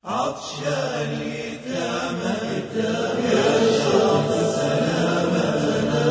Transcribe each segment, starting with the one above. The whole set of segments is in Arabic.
عطشان يتامى يا شوق سلامتنا،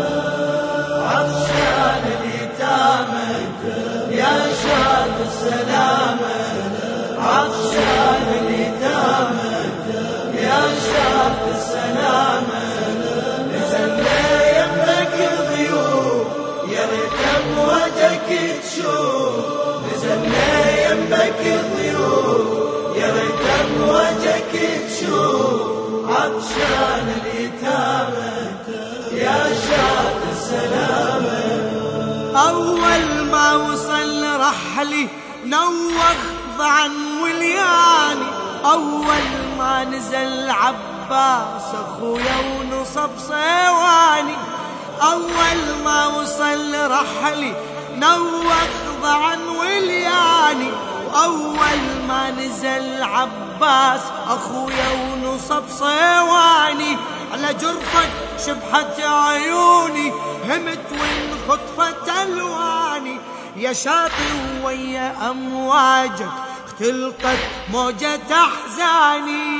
عطشان اليتامى يا شوق السلامة، عطشان اليتامى يا شوق السلامة. نزلنا يمك ضيوف يا ريت امواجك تشوف، نزلنا يمك ضيوف يا ريت امواجك تشوف، عطشان اليتامى يا شاط السلامة. أول ما وصل رحلي نوخ ضعن ولياني، أول ما نزل عباس أخويا ونصب صيواني، أول ما وصل رحلي نوخ ضعن ولياني، وأول ما نزل عباس أخويا ونصب صيواني. على جرفك شبحت عيوني همت وانخطفت ألواني، يا شاطئ ويا أمواجك اختلقت موجة أحزاني.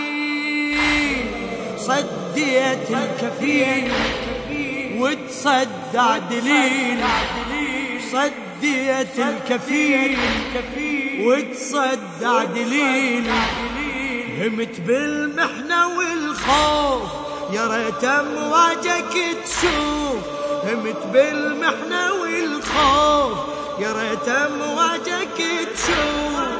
صديت الكفيل وتصدع دليل، صديت الكفيل وتصدع دليل. همت بالمحنة والخوف يا ريت امواجك تشوف، همت بالمحنة والخوف يا ريت امواجك تشوف.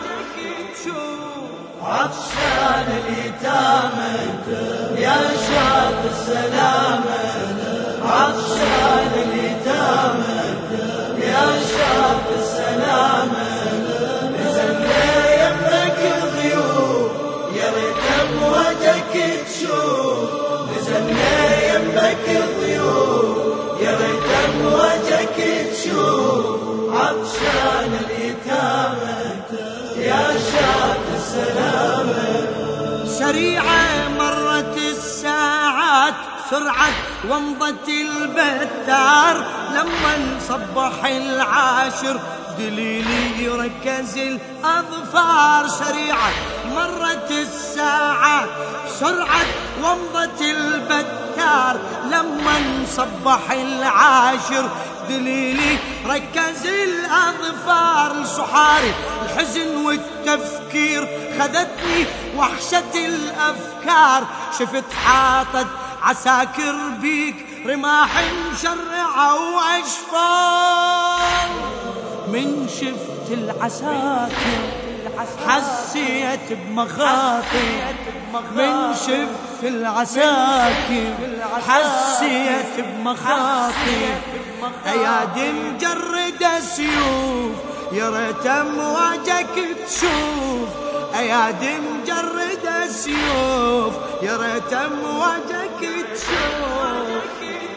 عطشان اليتامى يا شاط السلامة، عطشان اليتامى يا شاط السلامة. نزلنا يمك ضيوف يا ريت امواجك تشوف، نزلنا يمك ضيوف يا ريت امواجك تشوف، عطشان اليتامى يا شاط السلامة. سريعة مرت الساعات سرعة ومضت البتار، لما صبح العاشر دليلي يركز الأظفار. سريعة مرت الساعات سرعة ومضت البتار، لما صبح العاشر دليلي ركز الأظفار. لصحاري الحزن والتفكير خذتني وحشة الأفكار، شفت حاطت عساكر بيك رماح مشرعة وأشفار. من شفت العساكر حسيت بمخاطر، من شفت العساكر حسيت بمخاطر. أيادي مجردة سيوف يا ريت امواجك تشوف، أيادي مجردة سيوف يا ريت امواجك تشوف.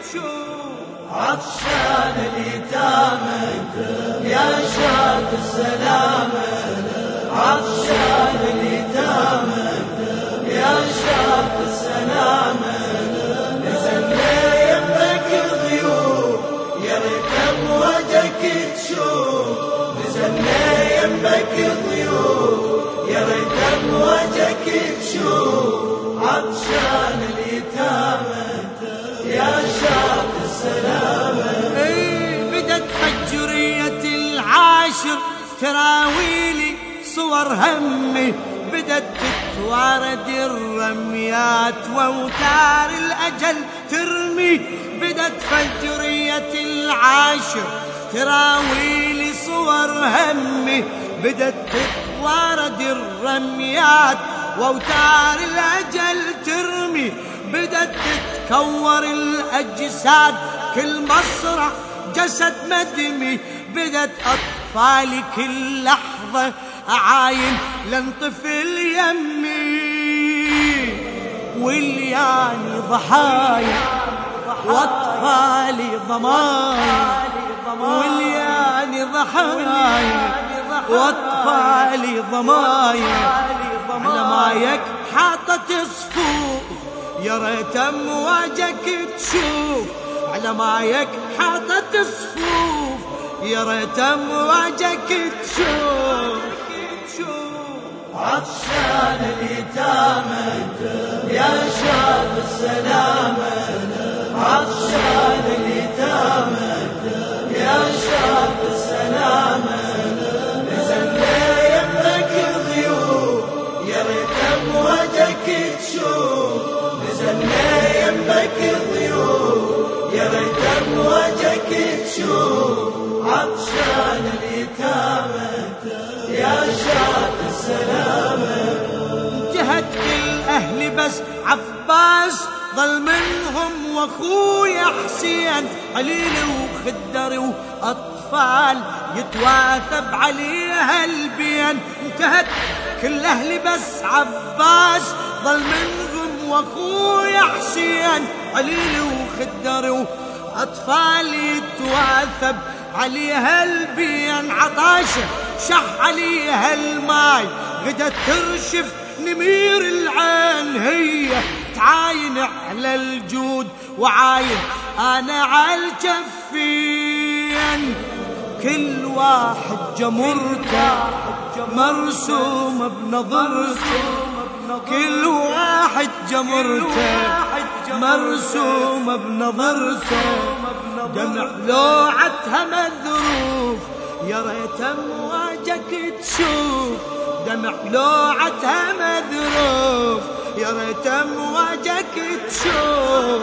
عطشان اليتامى يا شاط السلامة، عطشان اليتامى يا شاط السلامة. نزلنا يمك ضيوف يا ريت امواجك تشوف، نزلنا يمك ضيوف يا ريت امواجك تشوف، عطشان اليتامى يا شاط السلامة. بدت فجرية العاشر تراويلي صور همي، بدت تتوارد الرميات واوتار الأجل ترمي. بدت فجرية العاشر تراويلي صور همي، بدت تتوارد الرميات واوتار الأجل ترمي. بدت تتكور الأجساد كل مصرع جسد مدمي، بدت أطفالي كل لحظة أعاين لنطفل يمي. والياني ضحايا وأطفالي ضمايا، والياني ضحايا وأطفالي ضمايا. على مايك حاطت صفوف يا ريت امواجك تشوف، على مايك حاطت صفوف يا ريت امواجك تشوف. عطشان اليتامى يا شاط السلامة، عطشان اليتامى يا شاط السلامة. نزلنا يمك ضيوف يا ريت امواجك تشوف، نزلنا يمك ضيوف يا ريت امواجك تشوف. عطشان اليتامى يا شاط السلامة. انتهت كل اهلي بس عباس ظل منهم واخويا حسين، عليل وخدري واطفال يتواثب عليها البين. انتهت كل اهلي بس عباس ظل منهم واخويا حسين، عليل وخدري واطفال يتواثب عليها البين. عطاشه شح عليها الماي غدت ترشف نمير العين، هي تعاين على الجود وعاين انا على الجفين. كل واحد جمرته مرسوم بنظرته، كل واحد جمرته مرسوم بنظرته. دمع لوعتها مذروف يا ريت امواجك تشوف، دمع لوعتها مذروف يا ريت امواجك تشوف.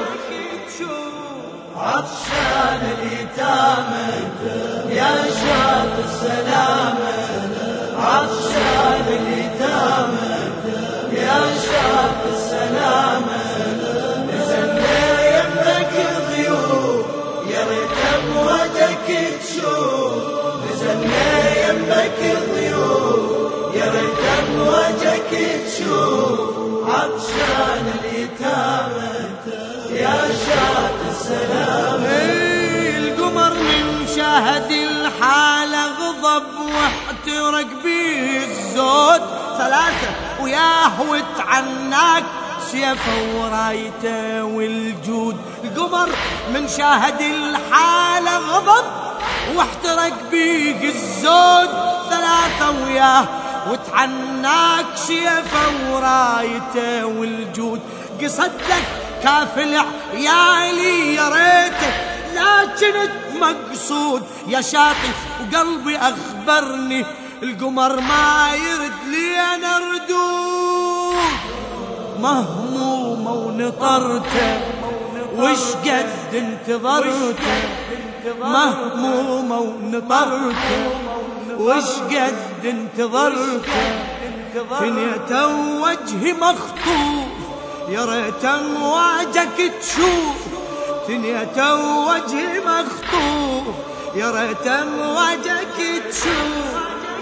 عطشان اليتامى يا شاط السلامة، عطشان اليتامى يا شاط السلامة. نزلنا يمك ضيوف يا ريت امواجك تشوف، نزلنا يمك ضيوف يا ريت امواجك تشوف. عطشان اليتامى يا شاط السلامة. القمر من شاهد الحالة غضب واحترق بيه الزود، ثلاثة وياه وتعناك سيفه ورايته والجود. القمر من شاهد الحالة غضب واحترق بيه الزود، ثلاثة وياه وتعناك سيفه ورايته والجود. قصدك كافل عيالي يا ريتك لا كنت مقصود، يا شاطي وقلبي أخبرني القمر ما يرد لي أنا ردود. مهمومة ونطرته وش قد انتظرته، مهمومة ونطرته وش قد انتظرته. ثنيته وجهي مخطوف يا ريت امواجك تشوف، ثنيته وجهي مخطوف يا ريت امواجك تشوف.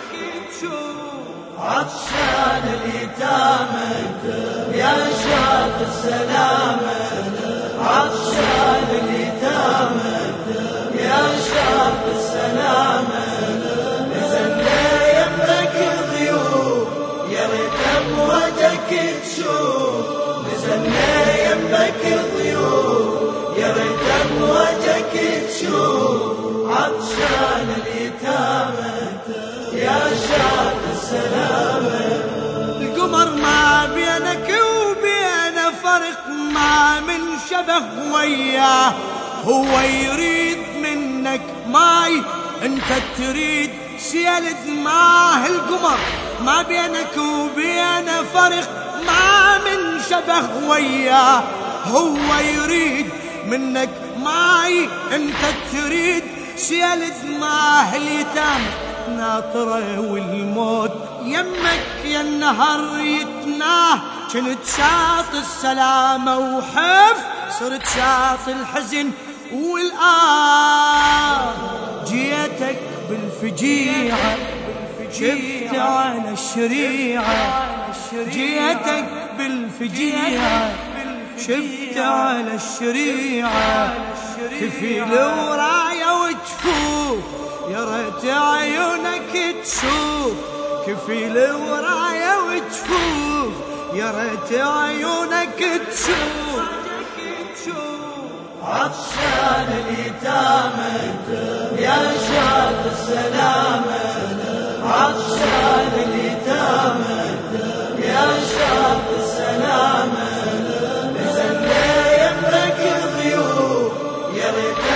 عطشان اليتامى يا شاط السلامة، عطشان اليتامى يا شاط السلامة. نزلنا يمك ضيوف يا ريت امواجك تشوف، نزلنا يمك ضيوف يا ريت امواجك تشوف. عطشان اليتامى يا شاط السلامة. القمر ما بينك وبينه فرق ما من شبه وياه، هو يريد منك ماي انت تريد سيل دماه. القمر ما بينك وبينه فرق ما من شبه وياه، هو يريد منك ماي انت تريد سيل دماه. اليتامى ناطره والموت يمك يا النهر يتناه، كنت شاط السلامة وحف صرت شاط الحزن والآه. جيتك بالفجيعة شفت على الشريعة، جيتك بالفجيعة شفت على الشريعة. كفيل ورايا وجفوف يا ريت عيونك تشوف، كفيل ورايا وجفوف يا ريت عيونك تشوف. عطشان اليتامى يا شاط السلامة، عطشان اليتامى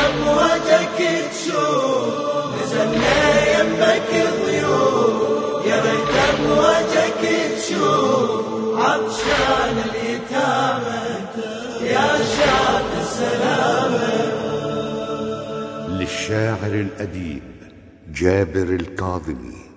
امواجك تشوف نزلنا يمك ضيوف يا ريت امواجك تشوف عطشان اليتامى يا شاط السلامة. للشاعر الأديب جابر الكاظمي.